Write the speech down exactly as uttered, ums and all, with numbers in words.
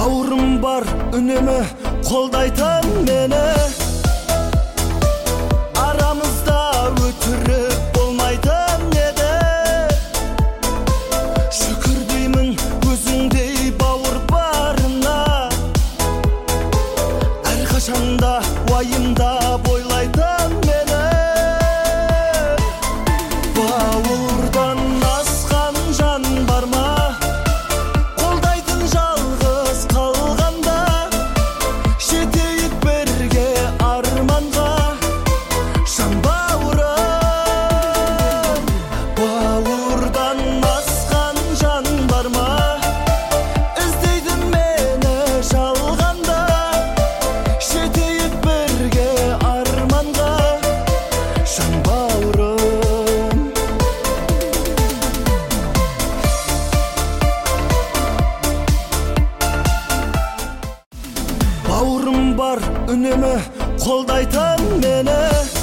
Бауырым бар үнемі қолдайтын мені, арамызда өтірік болмайтын еді. Шүкір деймін өзіңдей бауыр барына, әрқашанда уайымда бойлайтын мені. Бауырдан асқан жан бар ма, қолдайтын жалғыз қалғанда, жетейік бірге арманға, жан бауырым. Бауырдан асқан жан бар ма, іздейді мені жалғанда, жетейік бірге арманға, жан бауырым. Бауырым бар үнемі қолдайтын мені,